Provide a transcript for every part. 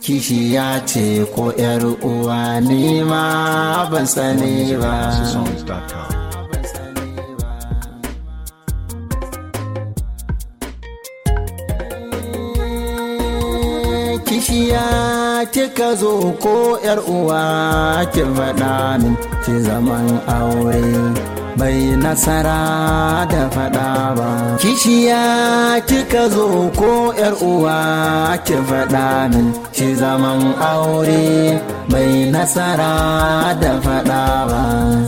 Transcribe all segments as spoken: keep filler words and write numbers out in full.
kishiya ce ko yar uwa ni ma ban sani ba. Kishiya kika zo ko yar uwa ki faɗa min ki zaman aure bai nasara da faɗa ba. Kishiya kika zo ko yar uwa ki faɗa min ki zaman aure bai nasara da faɗa ba.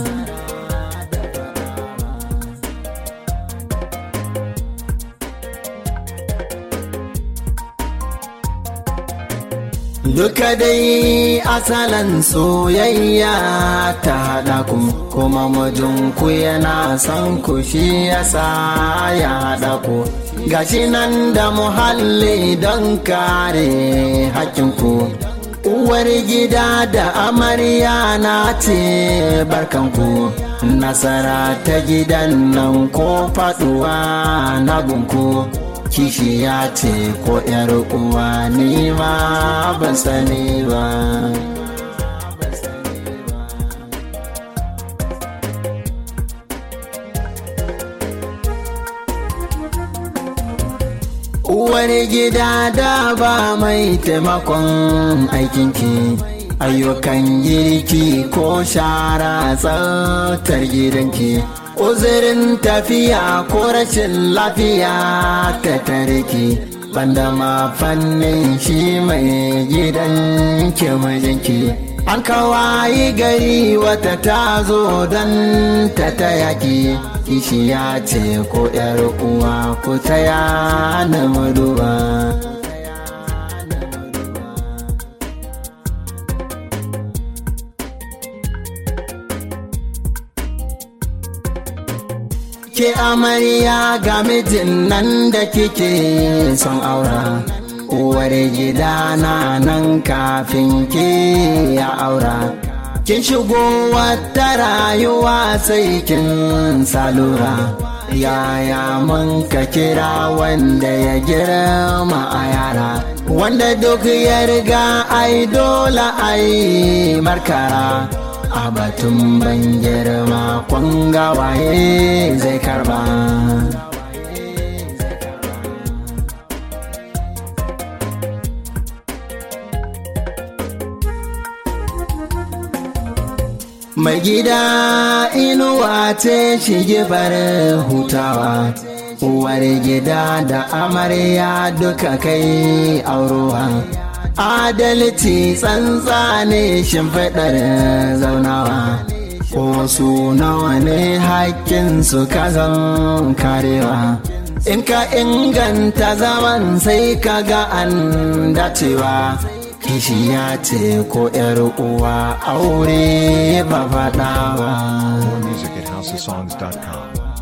Duka dai asalan soyayya ta haɗa ku kuma mijinku yana son ku shi yasa ya haɗa ku. Gashi nan da muhalli don kare hakkinku. Uwar gida da amarya na ce barkanku. Nasara ta gidan nan ko faɗuwa na gunku. Kishiya ce ko yar uwa ni ma ban sani ba. Uwar gida da ba mai taimakon aikinki, ayyukan girki ko shara tsaftar gidanki. Uzurin tafiya ko rashin lafiya ta tariki, banda ma fannin shi mai gidan ke mijinki. An kawayi gari wata ta zo don ta taya ki, kishiya ce ko yar uwa ku taya na maduba. Ke amarya ga mijin nan da kike son aura, uwar gida na nan kafin ke ya aura. Kin shigo wata rayuwa sai kin salura, yaya mun ka kira wanda ya girma a yara, wanda duk ya riga ai dole ai markara. A batun ban girma kwanga waye zai karba. Mai gida inuwa ce shigifar hutawa, uwar gida da amarya duka kai aurowa. Adalci tsantsa ne shimfiɗar zaunawa, ko su nawa ne hakkin su ka zan karewa. In ka inganta zaman sai ka ga an dacewa, kishiya ce ko yar uwa aure ba faɗawa. More music at house of songs dot com.